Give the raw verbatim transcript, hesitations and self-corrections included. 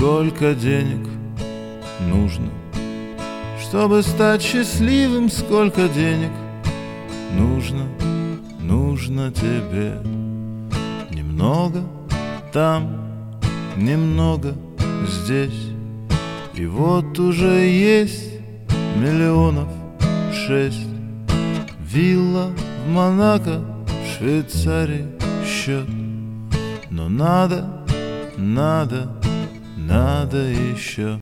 Сколько денег нужно, чтобы стать счастливым? Сколько денег нужно, нужно тебе? Немного там, немного здесь, и вот уже есть миллионов шесть. Вилла в Монако, в Швейцарии счет. Но надо, надо, надо еще.